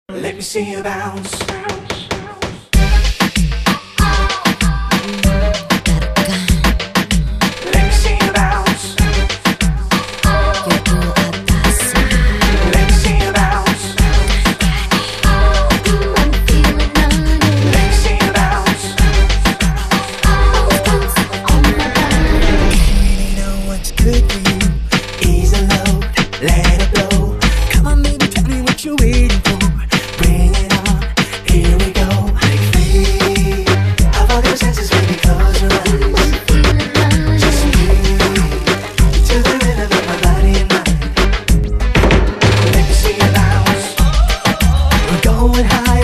Let me see you bounce. Let me see you bounce. Let me see you bounce. Let me see you bounce. Really know what's good for you. Ease the load, let it blow. Come on, baby, tell me what you're waiting for. Bring it on, here we go. Break free of all your senses, baby, close your eyes. Just breathe to the rhythm of my body and mind. Let me see you bounce. We're going high.